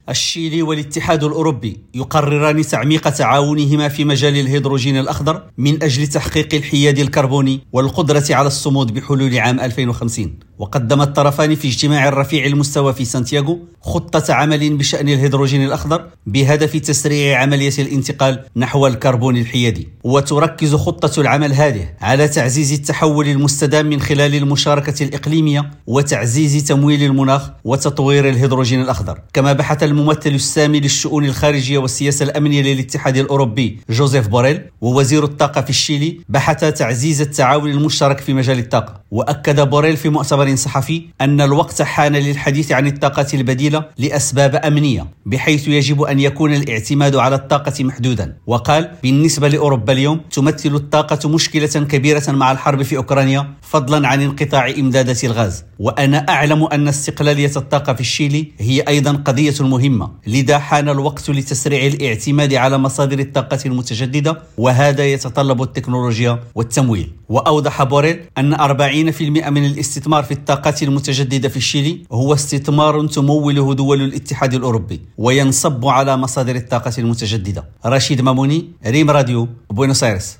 الشيلي والاتحاد الأوروبي يقرران تعميق تعاونهما في مجال الهيدروجين الأخضر من أجل تحقيق الحياد الكربوني والقدرة على الصمود بحلول عام 2050. وقدم الطرفان في اجتماع رفيع المستوى في سانتياغو خطة عمل بشأن الهيدروجين الأخضر بهدف تسريع عملية الانتقال نحو الكربون الحيادي. وتركز خطة العمل هذه على تعزيز التحول المستدام من خلال المشاركة الإقليمية وتعزيز تمويل المناخ وتطوير الهيدروجين الأخضر. كما بحث الممثل السامي للشؤون الخارجية والسياسة الأمنية للاتحاد الأوروبي جوزيف بوريل ووزير الطاقة في الشيلي بحث تعزيز التعاون المشترك في مجال الطاقة. وأكد بوريل في مؤتمر صحفي أن الوقت حان للحديث عن الطاقة البديلة لأسباب أمنية، بحيث يجب أن يكون الاعتماد على الطاقة محدودا. وقال: بالنسبة لأوروبا اليوم تمثل الطاقة مشكلة كبيرة مع الحرب في أوكرانيا، فضلا عن انقطاع إمدادات الغاز. وأنا أعلم أن استقلالية الطاقة في الشيلي هي أيضا قضية مهمة، لذا حان الوقت لتسريع الاعتماد على مصادر الطاقة المتجددة، وهذا يتطلب التكنولوجيا والتمويل. وأوضح بوريل أن 40% من الاستثمار في الطاقات المتجددة في الشيلي هو استثمار تموله دول الاتحاد الأوروبي وينصب على مصادر الطاقة المتجددة. رشيد ماموني، ريم راديو، بوينوس آيرس.